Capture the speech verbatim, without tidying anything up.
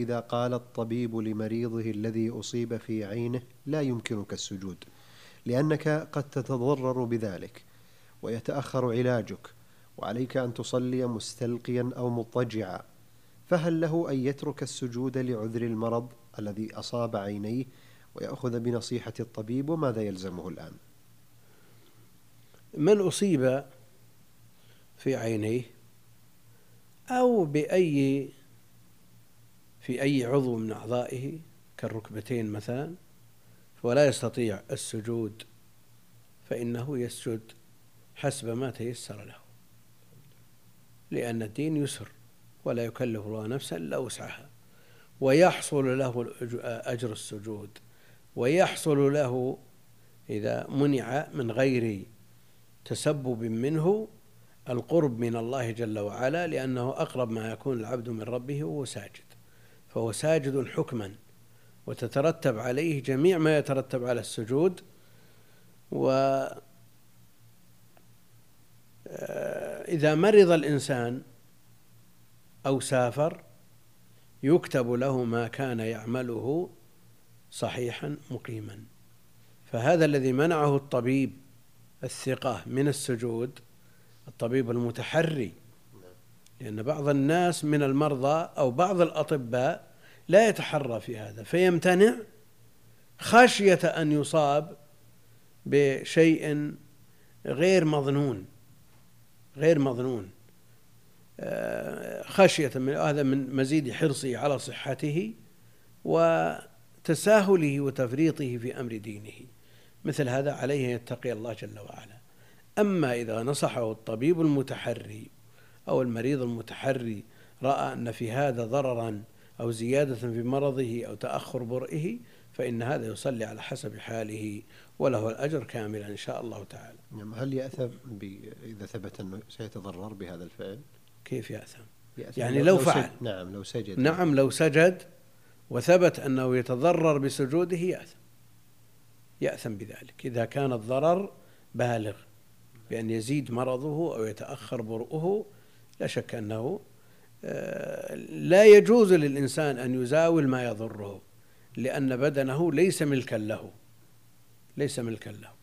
إذا قال الطبيب لمريضه الذي أصيب في عينه لا يمكنك السجود لأنك قد تتضرر بذلك ويتأخر علاجك وعليك أن تصلي مستلقيا أو مضطجعا، فهل له أن يترك السجود لعذر المرض الذي أصاب عينيه ويأخذ بنصيحة الطبيب، وماذا يلزمه الآن؟ من أصيب في عينيه أو بأي في أي عضو من أعضائه كالركبتين مثلا ولا يستطيع السجود فإنه يسجد حسب ما تيسر له، لأن الدين يسر ولا يكلف الله نفسا إلا وسعها، ويحصل له أجر السجود، ويحصل له إذا منع من غير تسبب منه القرب من الله جل وعلا، لأنه أقرب ما يكون العبد من ربه وهو ساجد، فهو ساجد حكما وتترتب عليه جميع ما يترتب على السجود. وإذا مرض الإنسان أو سافر يكتب له ما كان يعمله صحيحا مقيما، فهذا الذي منعه الطبيب الثقة من السجود الطبيب المتحري، لأن بعض الناس من المرضى أو بعض الأطباء لا يتحرى في هذا فيمتنع خشية أن يصاب بشيء غير مظنون غير مظنون خشية من هذا من مزيد حرصه على صحته وتساهله وتفريطه في أمر دينه. مثل هذا عليه يتقي الله جل وعلا. أما إذا نصحه الطبيب المتحري أو المريض المتحري رأى أن في هذا ضررا أو زيادة في مرضه أو تأخر برئه فإن هذا يصلي على حسب حاله وله الأجر كاملا إن شاء الله تعالى. هل يأثم إذا ثبت أنه سيتضرر بهذا الفعل؟ كيف يأثم؟ يأثم يعني لو, لو لو فعل سجد. نعم لو سجد نعم لو سجد وثبت أنه يتضرر بسجوده يأثم يأثم بذلك إذا كان الضرر بالغ بأن يزيد مرضه أو يتأخر برؤه. لا شك أنه لا يجوز للإنسان أن يزاول ما يضره، لأن بدنه ليس ملكا له ليس ملكا له